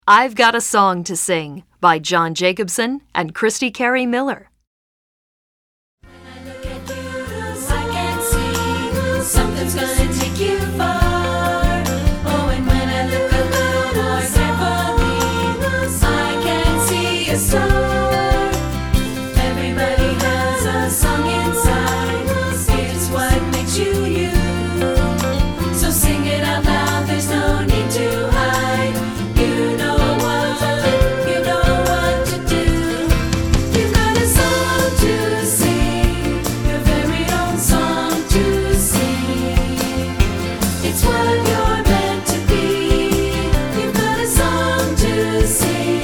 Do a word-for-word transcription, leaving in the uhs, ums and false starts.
I've Got a Song to Sing by John Jacobson and Christy Carey Miller. Something's gonna take you far. Oh, and when I look a little more carefully, I can see a star. Everybody has a song inside. It's what makes you you. So sing it out loud, there's no need to hide. You know what, you know what to do. You've got a song to sing, your very own song to sing. It's what you're meant to be. You've got a song to sing.